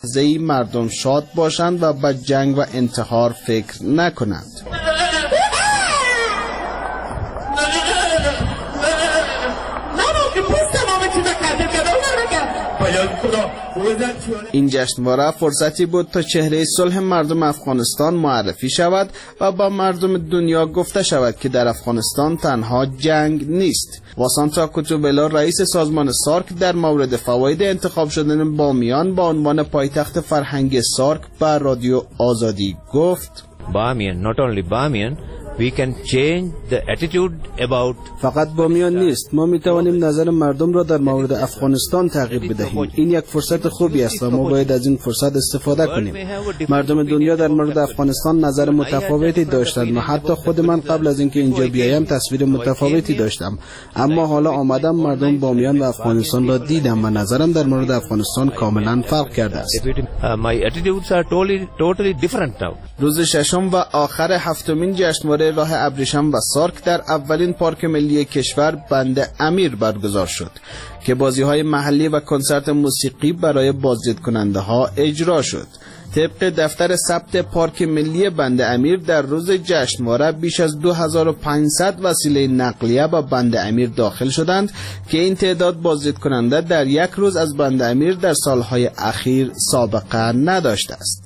لحظه‌ای مردم شاد باشند و به جنگ و انتحار فکر نکنند. این جشنواره فرصتی بود تا چهره صلح مردم افغانستان معرفی شود و با مردم دنیا گفته شود که در افغانستان تنها جنگ نیست. واسانتا کوتوبلا رئیس سازمان سارک در مورد فواید انتخاب شدن بامیان با عنوان پایتخت فرهنگی سارک به رادیو آزادی گفت: Bamiyan, not only Bamiyan, we can change the attitude about. فقط بامیان نیست، ما می توانیم نظر مردم را در مورد افغانستان تغییر بدهیم. این یک فرصت خوبی است و ما باید از این فرصت استفاده کنیم. مردم دنیا در مورد افغانستان نظر متفاوتی داشتند و حتی خود من قبل از اینکه اینجا بیایم تصویر متفاوتی داشتم، اما حالا آمدم مردم بامیان و افغانستان را دیدم و نظرم در مورد افغانستان کاملا فرق کرده است. My attitudes are totally different now. روز ششم و آخر هفتمین جشنواره راه ابریشم و سارک در اولین پارک ملی کشور بند امیر برگزار شد که بازی‌های محلی و کنسرت موسیقی برای بازدید کننده ها اجرا شد. طبق دفتر ثبت پارک ملی بند امیر در روز جشنواره بیش از 2500 وسیله نقلیه به بند امیر داخل شدند که این تعداد بازدید کننده در یک روز از بند امیر در سالهای اخیر سابقه نداشته است.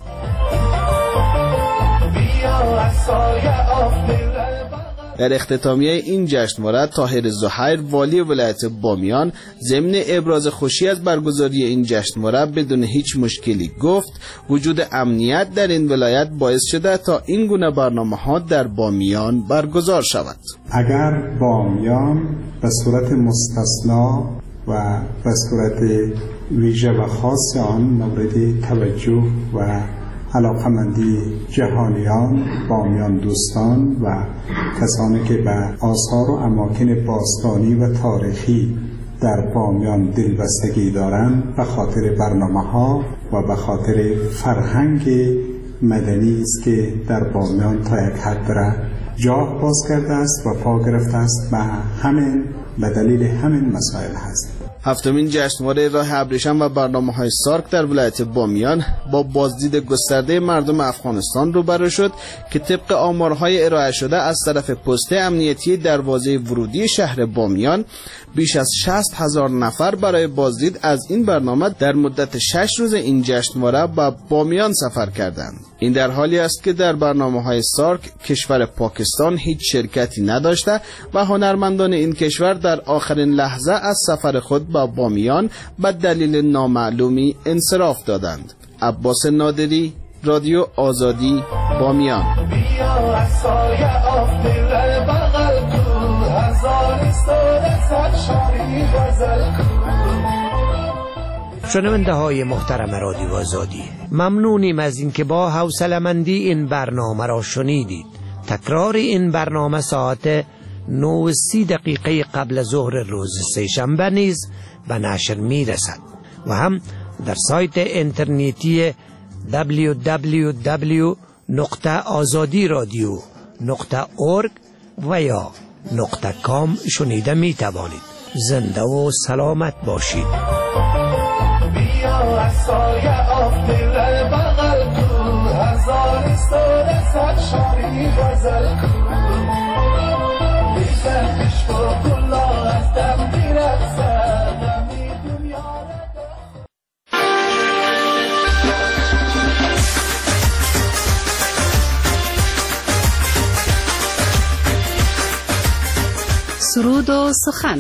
در اختتامیه این جشنواره طاهر زهیر والی ولایت بامیان ضمن ابراز خوشی از برگزاری این جشنواره بدون هیچ مشکلی گفت وجود امنیت در این ولایت باعث شده تا این گونه برنامه‌ها در بامیان برگزار شود. اگر بامیان به صورت مستثنا و به صورت ویژه و خاص آن مورد توجه و علاقمندی جهانیان، بامیان دوستان و کسانی که به آثار و اماکن باستانی و تاریخی در بامیان دلبستگی دارند به خاطر برنامه‌ها و به خاطر فرهنگ مدنی است که در بامیان تا یک حد را جا باز کرده است و پا گرفته است به دلیل همین مسائل هست. هفتمین جشنواره راه ابریشم و برنامه‌های سارک در ولایت بامیان با بازدید گسترده مردم افغانستان روبرو شد که طبق آمارهای ارائه شده از طرف پست امنیتی دروازه ورودی شهر بامیان بیش از 60,000 نفر برای بازدید از این برنامه در مدت 6 روز این جشنواره به بامیان سفر کردند. این در حالی است که در برنامه‌های سارک کشور پاکستان هیچ شرکتی نداشته و هنرمندان این کشور در آخرین لحظه از سفر خود به بامیان به دلیل نامعلومی انصراف دادند. عباس نادری، رادیو آزادی، بامیان. شنونده های محترم رادیو آزادی، ممنونیم از اینکه با حوصله‌مندی این برنامه را شنیدید. تکرار این برنامه ساعت 9:30 قبل ظهر روز سه‌شنبه نیز به نشر می رسد و هم در سایت اینترنتی www.azadiradio.org و یا .com شنیده می توانید. زنده و سلامت باشید. سرود و سخن.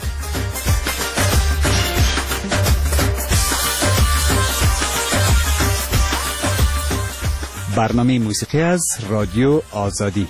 برنامه موسیقی از رادیو آزادی.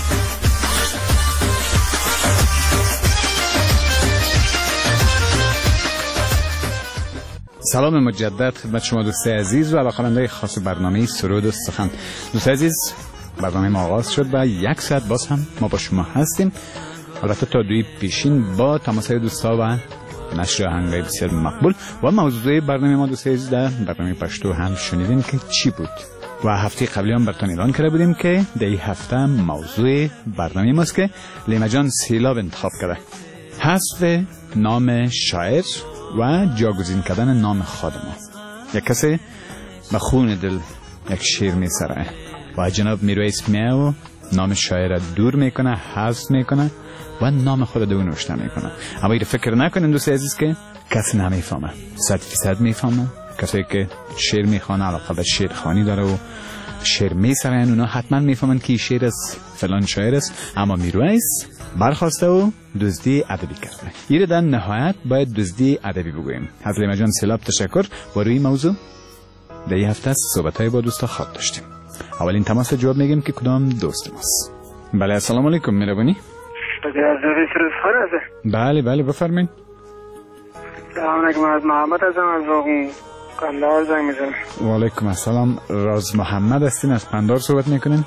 سلام مجدد خدمت شما دوستای عزیز و علاقه‌مندان خاص برنامه سرود و سخن. دوستای عزیز، برنامه ما آغاز شد و 1 ساعت باز هم ما با شما هستیم. البته تا 2 پیشین با تماس‌های دوستا و نشر آهنگ‌های بسیار مقبول و موضوع برنامه ما دوستای عزیز در برنامه پشتو هم شنیدین که چی بود و هفته قبلی هم براتون اعلان کرده بودیم که در این هفته موضوع برنامه ماست که لیما جان سیلاب انتخاب کرده، حذف نام شاعر و جاگزین کردن نام خود ما. یک کسی و خون دل یک شیر می سرایه و جناب میرویس میاو نام شاعر دور میکنه، حذف میکنه و نام خود دو نوشته میکنه. اما این فکر نکنین دوست عزیز که کسی نمیفهمه، 100% میفهمه. کسی که شعر میخوانه علاقه به شعرخوانی داره و شعر میسرن، اونا حتما میفهمن که شعر از فلان شاعر است. اما میرویس برخواسته و دزدی ادبی کرده. این در نهایت باید دزدی ادبی بگوییم. حضرت جان سیلاب تشکر. با روی موضوع در این هفته صحبت‌های با دوستا خواب داشتیم. اولین تماس جواب میگیم که کدام دوست ماست. بله السلام علیکم مهربانی. بله بفرمایید. سلام علیکم، از محمد هستم از قندهار زنگ میزنم. و علیکم السلام. راز محمد هستین از قندهار صحبت میکنین؟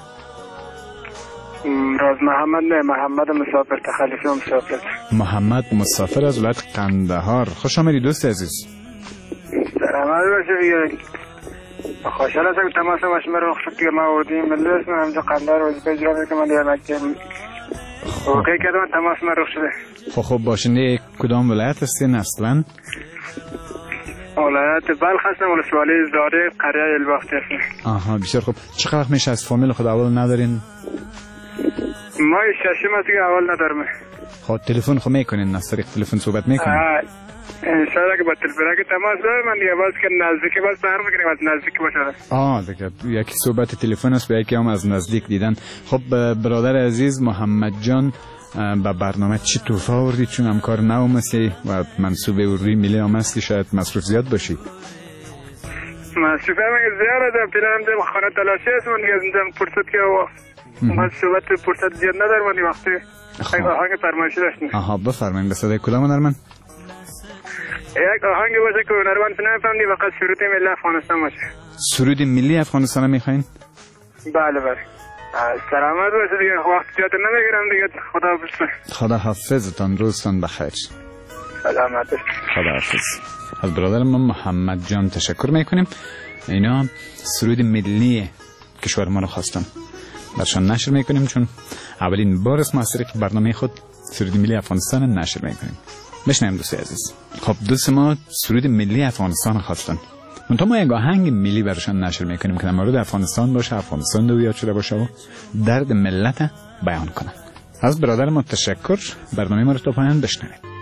راز محمد نه، محمد مسافر، تخلیفی مسافر. محمد مسافر از ولایت قندهار. خوش آمدید دوست عزیز. سلامت باشید. خوشحال هستم که تماس شما رو رخصت که ما آوردیم. مجلس من همجا قندهار وظیفه اجرا میکنم. من دیگه مکتب اوکی کردم تماس من رخ شده. خب باشنده کدام ولایت هستین اصلا؟ ولایت بلخ هستم، ولسوالی زاره، قریه الباختی هستم. آها بسیار خوب. چقدر وقت میشه از فامیل خود اول ندارین؟ ما ششم هستی که اول ندارم. خب تلفن خود میکنین؟ از طریق تلفن صحبت میکنین؟ انشاءالله که با تلفن که تماس دارم من دیگه باز که نزدیکی باز برم میکنیم از نزدیک باشه. دیگه یکی صحبت تلفن است و یکی هم از نزدیک دیدن. خب برادر عزیز محمد جان به برنامه چی توفه آوردید؟ چون همکار نو مستی و منصوب روی ملی هم است که شاید مصروف زیاد باشید. مصروف هم زیاد هستم، پیلان هم خانه تلاشی هست من دیگه از اینجا فرصت که من صحبت فرصت زیاد ندارم. من وقتی آهنگ فرمایشی داشتیم. بفرمایید. به صدای کدام هنرمند؟ یک آهنگ باشه که هنرمند نمیفهمدی فقط سرود ملی افغانستان باشه. سرود ملی افغانستان میخواین؟ بله سلامت باشه دیگه، وقت زیاد نمیگیرم دیگه. خدا حافظتان، روزتان بخیر. سلامت. خدا حافظ. از برادر ما محمد جان تشکر میکنیم. اینا سرود ملی کشور ما رو خواستن، برشان نشر میکنیم چون اولین بار است ما از طریق برنامه خود سرود ملی افغانستان نشر میکنیم. بشنویم دوست عزیز. خب دوست ما سرود ملی افغانستان خواستن، منتها ما یک آهنگ ملی برشان نشر میکنیم که در مورد افغانستان باشه، افغانستان دو یاد شده باشه و درد ملت بیان کنه. از برادر ما تشکر. برنامه ما رو تا پایان بشنوید.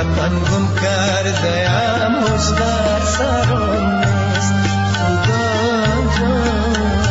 من گم کرده ام هوش در سرم نیست خدا جان.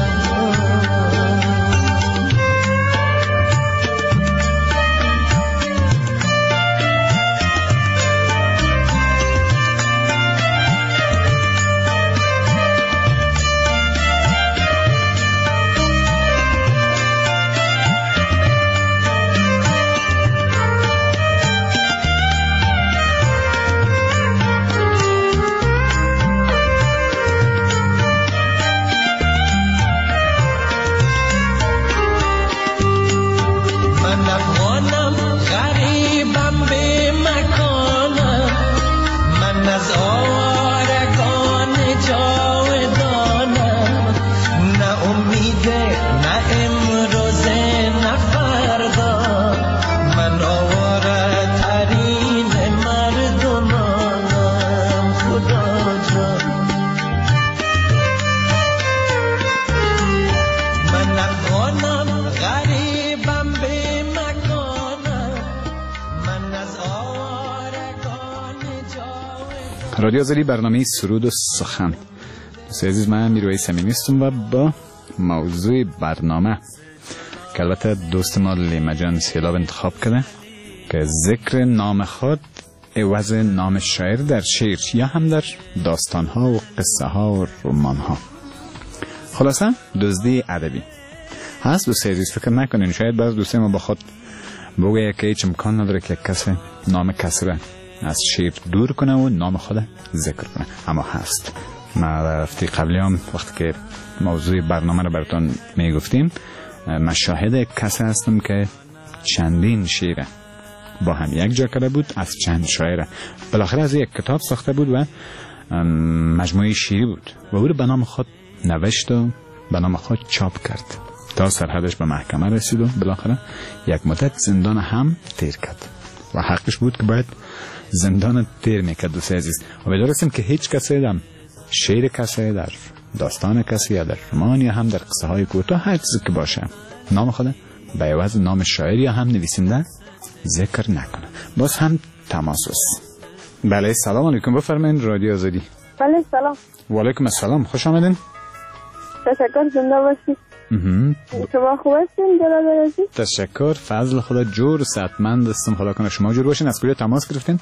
رادیو آزادی، برنامه سرود و سخن. دوست عزیز، من میروی صمیمی هستم و با موضوع برنامه که البته دوست ما لیما جان سیلاب انتخاب کرده که ذکر نام خود عوض نام شاعر در شعر یا هم در داستان ها و قصه ها و رمان ها. خلاصه دزدی ادبی هست. دوست عزیز فکر نکنین شاید بعض دوست ما با خود بگه که هیچ امکان نداره که کسی نام کسی را از شعر دور کنه و نام خود ذکر کنه، اما هست. ما رفتی قبلی هم وقتی که موضوع برنامه رو براتون میگفتیم مشاهده کسی هستم که چندین شعر با هم یک جا کرده بود از چند شاعر، بالاخره از یک کتاب ساخته بود و مجموعه شعری بود و او رو به نام خود نوشت و به نام خود چاپ کرد تا سرحدش به محکمه رسید و بالاخره یک مدت زندان هم تیر کرد و حقش بود که باید زندان تیر میکرد. دوست عزیز، امیدوار هستیم که هیچ کسی در شعر کسی، در داستان کسی یا در رمان یا هم در قصه های کوتاه هر چیزی که باشه نام خود به عوض نام شاعر یا هم نویسنده ذکر نکنه. باز هم تماس است. بله سلام علیکم، بفرمایید. رادیو آزادی. بله سلام. و علیکم السلام، خوش آمدین. تشکر، زنده باشید. شما خوب هستین جلال عزیز؟ تشکر، فضل خدا، جور صحتمند هستم، خدا کنه شما جور باشین. از کجا تماس گرفتین؟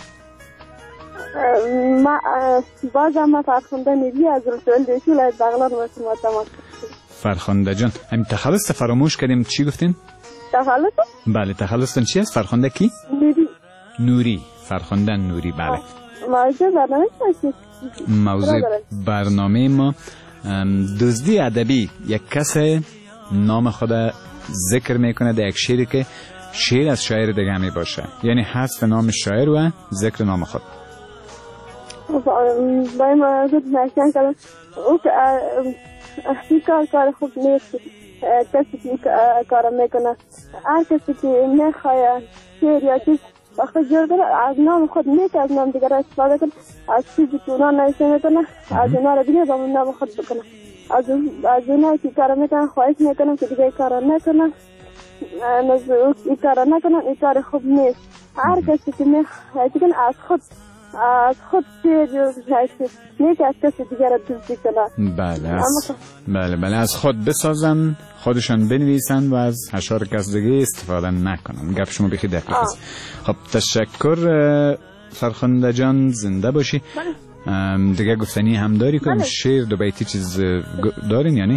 ما بازم فرخنده نیدی از رسول دیشی لایت بغلان با شما تماس گرفتیم. فرخنده جان، همین تخلص فراموش کردیم، چی گفتین؟ تخلص؟ بله، تخلصتون چی است؟ فرخنده کی؟ نوری. نوری، فرخنده نوری. بله. موضوع برنامه چی؟ موضوع برنامه ما دزدی ادبی. یک کس نام خود ذکر میکنه در یک شعری که شعر از شاعر دیگه می باشه، یعنی حذف نام شاعر و ذکر نام خود. باید موضوع نشان کنم او که کار خوب نیست. کسی که کار میکنه، هر کسی که میخواه شعر یا چیز وقتی جور کنه از نام خود نیست، از نام دیگر استفاده کنه، از چیزی که اونا نوشته میکنه از اونا رو بگیره با نام خود بکنه. از اونا که کار میکنن خواهش میکنم که دیگه کار نکنن، این کار نکنن، این کار خوب نیست. هر کسی که میخواه از خود شعر نیست از کسی دیگر رو دزدی کنن. بله از خود بسازن، خودشان بنویسن و از اشعار کس دیگه استفاده نکنن. گپ شما بخی دقیق است. خب تشکر فرخنده جان، زنده باشی. دیگه گفتنی هم داری کنم؟ شعر دو بیتی چیز دارین یعنی؟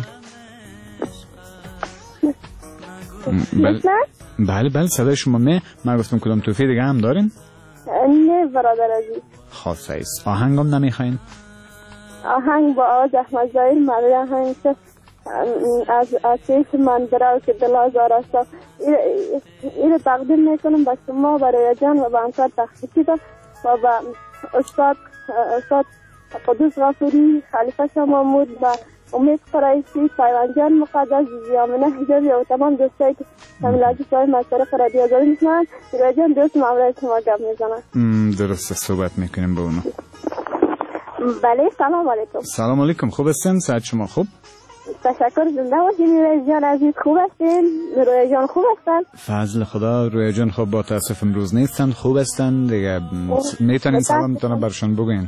بله صدای شما من گفتم کدام توفیق دیگه هم دارین؟ نه برادر عزیز. خاصه است. آهنگ هم نمیخواین؟ آهنگ با آواز احمد ظاهر مردی آهنگ که از سیف من براو که دل آزار است. این تقدیم میکنم با شما، برای جان و با همکار تخصیصی و با استاد قدوس غفوری، خلیفه شاه محمود و امید قرائشی، پیوانجان مقدس، زیامنه حجابی و تمام دوستایی که تمیلاجی شای مصرف رادیو آزادی میشنن. رایجان دوست معامله شما گپ میزنن. درسته، صحبت میکنیم با اونا. بله سلام علیکم. سلام علیکم، خوب هستین؟ صحت شما خوب؟ تشکر. زنده باشین رویا جان عزیز. خوب هستین؟ رویا جان خوب هستن؟ فضل خدا. رویا جان خب با تاسف امروز نیستن، خوب هستن دیگه. میتونین سلامتون برشون بگین؟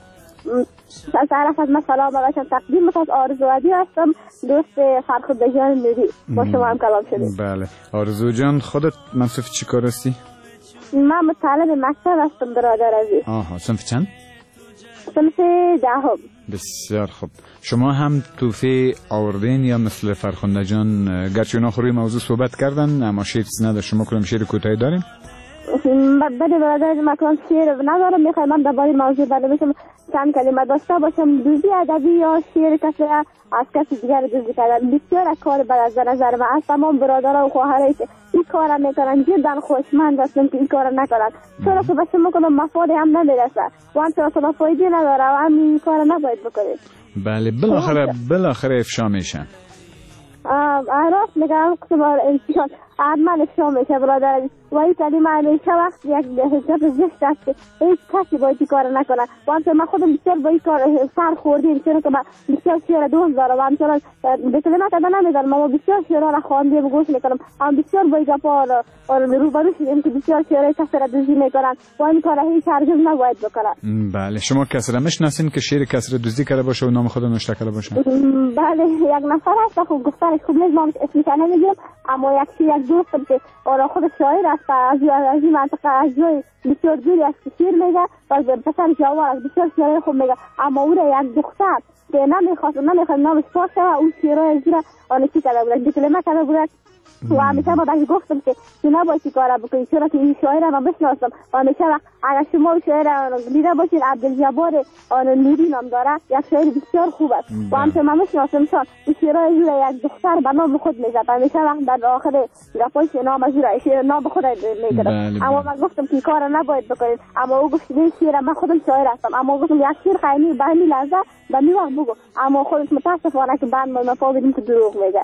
سلام خدمت سلام برایشان تقدیم میکنم. آرزو عدی هستم، دوست فرخنده جان نوری. با شما هم کلام شدیم. بله. آرزو جان خودت مصرف چی کار هستی؟ من مطالب مکتب هستم برادر عزیز. آها، صنف چند؟ صنف دهم. بسیار خوب. شما هم توفی آوردین یا مثل فرخنده جان گرچه اونا خوری موضوع صحبت کردن اما شعر نداره؟ شما کدام شعر کوتاهی داریم؟ بده برادر من کلام شعر ندارم. میخوام من درباره موضوع بنویسم چند کلمه داشته باشم. دوزی ادبی یا شعر کسی از کسی دیگر دوزی کردن بسیار کار بد از نظر من. از تمام برادرها و خواهرایی که این کار میکنن جدا خوشمند هستم که این کار نکنن، چرا که به شما کدام مفاد هم نمیرسه و هم چرا فایده نداره و هم این کار نباید بکنید. بله بالاخره افشا میشن. راست میگم که حتما افشا میشه برادر. و این کلمه همیشه وقت یک حجت زشت است که هیچ کسی باید این کار نکنه. و همچنان من خودم بسیار با این کار سر خوردیم، چرا که من بسیار شعر دوست دارم و همچنان به کلمه کده نمیدارم اما بسیار شعرها را خواندیم و گوش میکنم. هم بسیار با این گپا روبرو شدیم که بسیار شعرهای کسی را دوزی میکنن و این کار هیچ هرگز نباید بکنن. بله. شما کسی را میشناسین که شعر کسی را دوزی کرده باشه و نام خود نوشته کرده باشه؟ بله یک نفر هست. خوب گفتنش خوب نیست، من اسمش نمیگم، اما یک دوستم که خود شاعر است از این منطقه، از جای بسیار دوری است که شعر میگه و پسر جوان است، بسیار شعر خوب میگه. اما او را یک دختر که نمیخواست نامش پاس شد اون شعرهای زیر آن چی کرده بود، دیکلمه کرده بود و همیشه با بهش گفتم که نباید این کار بکنید چرا که این شاعر را من بشناسم و همیشه اگر شما شاعر دیده باشید عبدالجبار نوری نام داره، یک شاعر بسیار خوب است و همیشه من بشناسم چون این شعرهای زیر یک دختر به نام خود میزد و همیشه وقت در آخر گپایش نام از شعر نام خود میگرفت. اما من گفتم که این کار نباید بکنید، اما او گفت این شعر من خودم شاعر هستم، اما گفتم یک شعر خیلی به همین لحظه به می وقت بگو، اما خودت متاسفانه که بعد ما فهمیدیم که دروغ میگه.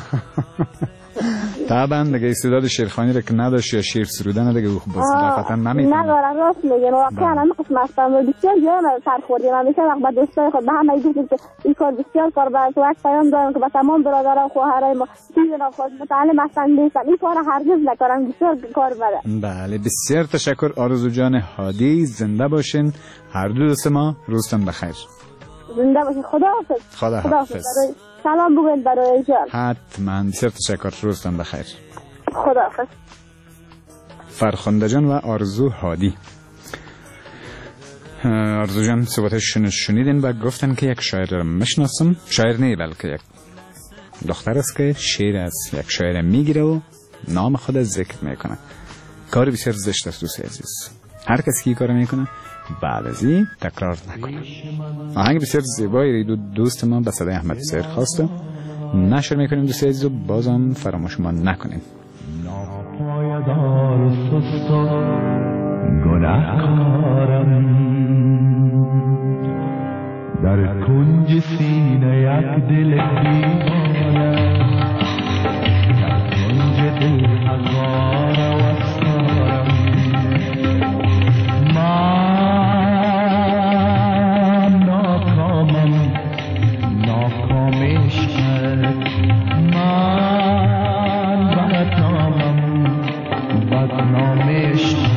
طبعا دیگه استعداد شعرخوانی رو که نداشت یا شعر سرودن دیگه خوب صداقتا نمیتونه. نداره. راست میگن واقعا من قسم هستم بسیار جان سر خوردیم. همیشه وقت با دوستای خود به همه گفتیم که این کار بسیار کار باید و یک پیام دارم که به تمام برادران و خواهرای ما چیزی خود متعلم هستن نیستن این کار هرگز نکنن، بسیار کار بده. بله بسیار تشکر آرزو جان هادی. زنده باشین هر دو دوست ما. روزتون بخیر. زنده باشین. خداحافظ. سلام بگوین برای جان. حتما. بسیار تشکر. روزتون بخیر. خداحافظ. فرخنده جان و آرزو هادی. آرزو جان صحبتش شنیدین و گفتن که یک شاعر رو میشناسم. شاعر نه بلکه یک دختر است که شعر از یک شاعر میگیره و نام خود ذکر میکنه. کار بسیار زشت است دوست عزیز. هر کسی که کار میکنه بعد از این تکرار نکنه. آهنگ بسیار زیبایی دوست ما به صدای احمد سیر خواسته نشر میکنیم دوست عزیز و بازم فراموش ما نکنیم. ناپایدار و سست و گناهکارم در کنج سینه یک دل دیوانه در کنج دل هزار و افسارم من ناکامم ناکام عشقت من بدنامم بدنام عشقت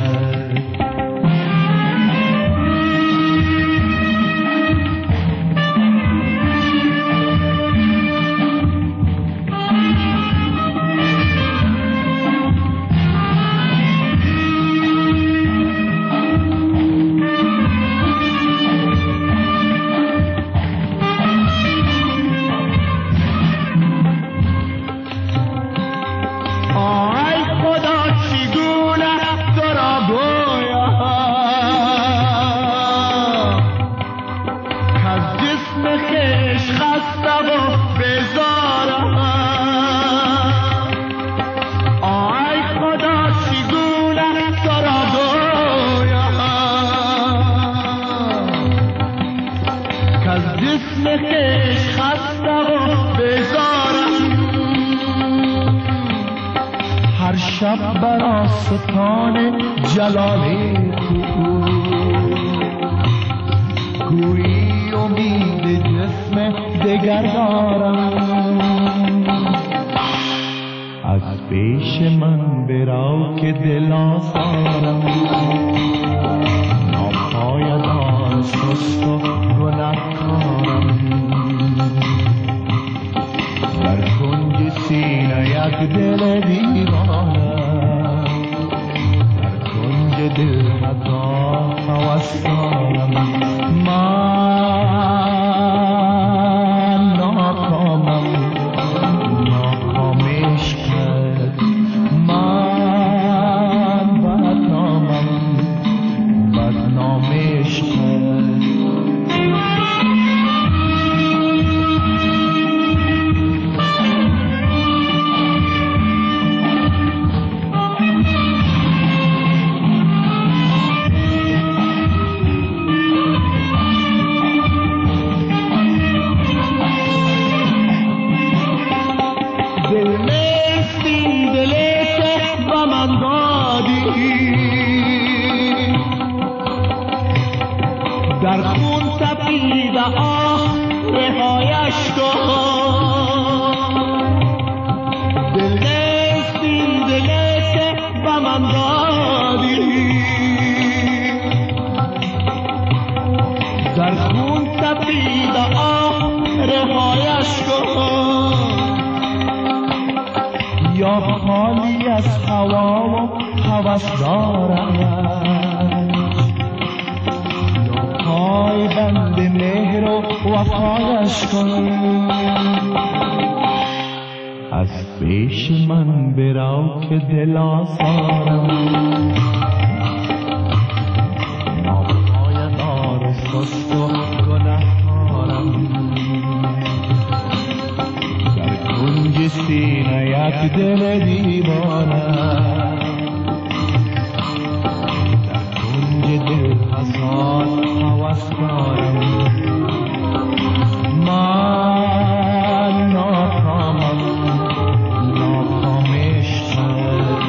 شب بر آستان جلال تو گویی امید جسم دگر دارم آثارم ناپایدار سست و گنهکارم در کنج سینه یک دل دیوانه در کنج دل حتی هوسدارم در خون تپیده آه رهایش کن دل نیستین دلی که به من دادی در خون تپیده آه رهایش کن یا خالی از هوا و هوس دارم پای بند مهر و وفایش کن از پیش من برو که دل آزارم ناپایدار و سست و گنهکارم در کنج سینه یک دل دیوانه در کنج دل هزار هوسدارم من ناکامم ناکام عشقت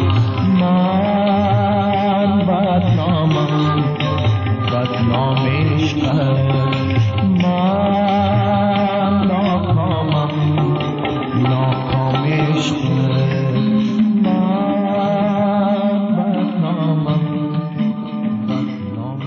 من بدنامم بدنام عشقت من ناکامم ناکام عشقت من بدنامم بدنام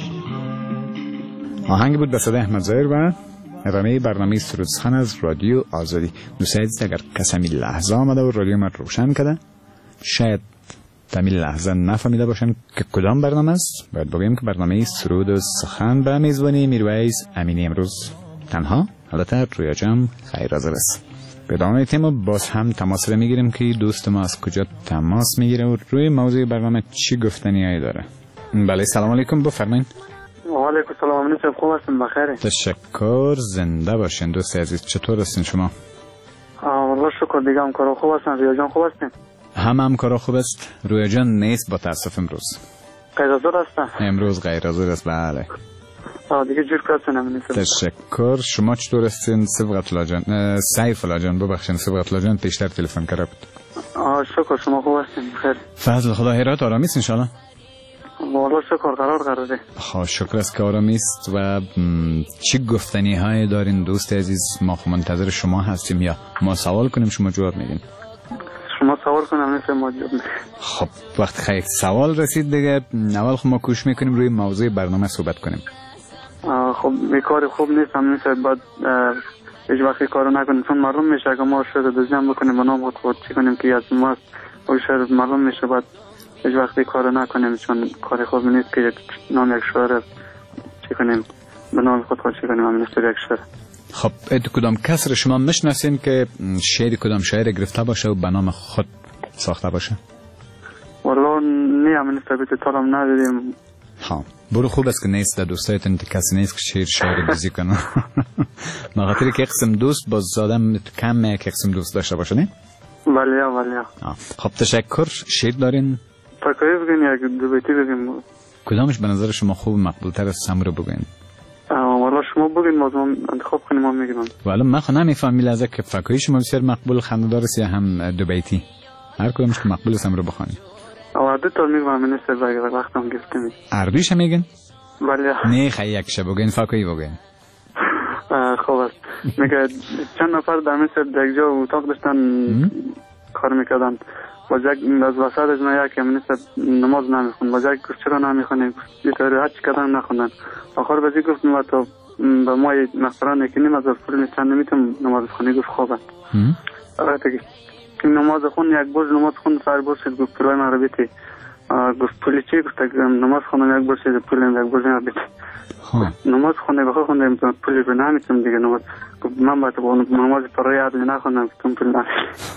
عشقت. آهنگ بود به صدای احمد ظاهر و ادامه برنامه سرود سخن از رادیو آزادی. دوستان عزیز اگر کسی لحظه آمده و رادیو من روشن کرده شاید تمیل لحظه نفهمیده باشن که کدام برنامه است. باید بگیم که برنامه سرود و سخن به میزبانی میرویس امینی امروز تنها البته رویا جان خیر حاضر است. به ادامه تیم باز هم تماس رو میگیریم که دوست ما از کجا تماس میگیره و روی موضوع برنامه چی گفتنی داره. بله سلام علیکم بفرمایید. و علیکم السلام امین خوب هستین بخیر؟ تشکر زنده باشین دوست عزیز. چطور هستین شما؟ والله شکر دیگه همکارا خوب هستن. رویا جان خوب هستین؟ همکارا خوب است. رویا جان نیست با تاسف امروز. غیر حاضر هستن؟ امروز غیر حاضر است. بله دیگه جور کردن امین. تشکر. شما چطور هستین سبقت الله جان؟ سیف الله جان ببخشید سبقت الله جان پیشتر تلفن کرده بود. شکر شما خوب هستین بخیر؟ فضل خدا هرات آرامی است ان شاء الله. والله شکر قراره. خب شکر است که آرامی است. و چی گفتنی های دارین دوست عزیز؟ ما خب منتظر شما هستیم یا ما سوال کنیم شما جواب میدین؟ شما سوال کنم مثل ما جواب میدیم. خب وقت خیلی سوال رسید دیگه اول خب ما کوشش میکنیم روی موضوع برنامه صحبت کنیم. خب کار خوب نیست هم نیست بعد هیچ وقتی کارو نکنیم چون معلوم میشه اگه ما شده دزدیم بکنیم و نام خود چی کنیم که از ما و شاید معلوم میشه بعد هیچ وقتی کارو نکنیم چون کار خوب نیست که نام یک شعر چی کنیم به نام خود چی کنیم هم نیست یک شعر. خب کدام کس رو شما میشناسین که شعر کدام شاعر گرفته باشه و به نام خود ساخته باشه؟ والله نه همین ثابت طالم ندیدیم. ها برو خوب است که نیست در دوستایتون کسی نیست که شعر بازی کنه. مخاطر که قسم دوست باز آدم کم یک قسم دوست داشته باشه نه؟ ولی خب تشکر. شعر دارین؟ فکری بگین یک دو بیتی بگیم. کدامش به نظر شما خوب مقبول تر از سم رو بگین؟ والله شما بگین ما انتخاب کنیم ما میگیم. والا من خود نمیفهمی لحظه که فکری شما بسیار مقبول خنده‌دار است یا هم دو بیتی؟ هر کدامش که مقبول است هم رو بخوانید. دو تا میگم من است وقتم گفتم. عربیش میگن؟ بله. نه خیلی یک شب بگین فکری بگین. خوب است. میگه چند نفر در مثل یک جا اتاق داشتن کار میکردن باز یک از وسط از من یک نیست نماز نمیخوند. باز یک گفت چرا نمیخونی؟ یه طوری هر چی کردن نخوندن. آخر بازی گفت ما تو به ما مقبران نکنیم از پول چند نمیتونم نماز خونی. گفت خوبه. این نماز خون یک برج نماز خون سر برج شد. گفت پولای من رو بیتی. گفت پولی چی؟ گفت نماز خونم یک برج شد پولیم یک برج من رو بیتی. نماز خونده بخواه خونده میتونم پولی رو نمیتونم دیگه نماز. گفت من باید نماز پرای عدلی نخوندم که پول نمیتونم.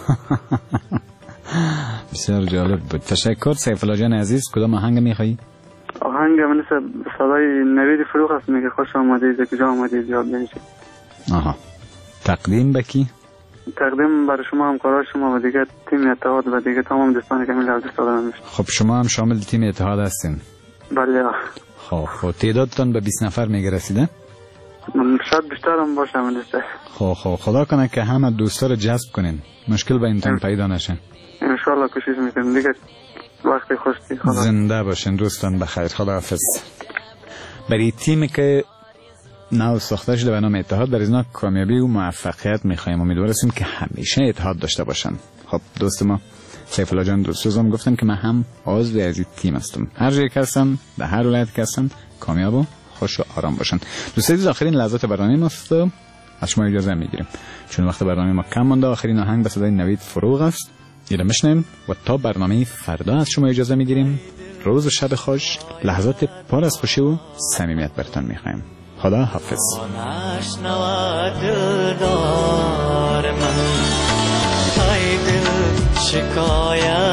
بسیار جالب بود. تشکر سیف الله جان عزیز. کدام آهنگ میخوایی؟ آهنگ من صدای نوید فروغ است میگه خوش آمدید کجا آمدید یاد بنشید. آها. تقدیم به کی؟ تقدیم برای شما همکارای شما و دیگه تیم اتحاد و دیگه تمام دوستانی که من لازم دارم. خب شما هم شامل تیم اتحاد هستین؟ بله. خب تعدادتون به 20 نفر میگه رسیده؟ شاید بیشتر هم باشه من دوسته. خب خدا کنه که همه دوستا رو جذب کنین. مشکل به اینتون پیدا نشه. ان شاء الله کوشش میکنم دیگه. وقتی خوشی خدا. زنده باشین دوستان. بخیر. خداحافظ. برای تیمی که نو ساخته شده به نام اتحاد در ازنا کامیابی و موفقیت میخوایم. امیدواریم که همیشه اتحاد داشته باشن. خب دوست ما سیف الله جان دوستم گفتن که من هم عضو از این تیم هستم. هر جایی که هستن به هر ولایت که هستن کامیاب و خوش و آرام باشن. دوستان آخرین لحظات برنامه ماست. از شما اجازه میگیریم چون وقت برنامه ما کم مونده. آخرین آهنگ به صدای نوید فروغ است. اینو بشنویم و تا برنامه فردا از شما اجازه میگیریم. روز و شب خوش، لحظات پر از خوشی و صمیمیت براتون میخوایم. خدا حافظ. شکایت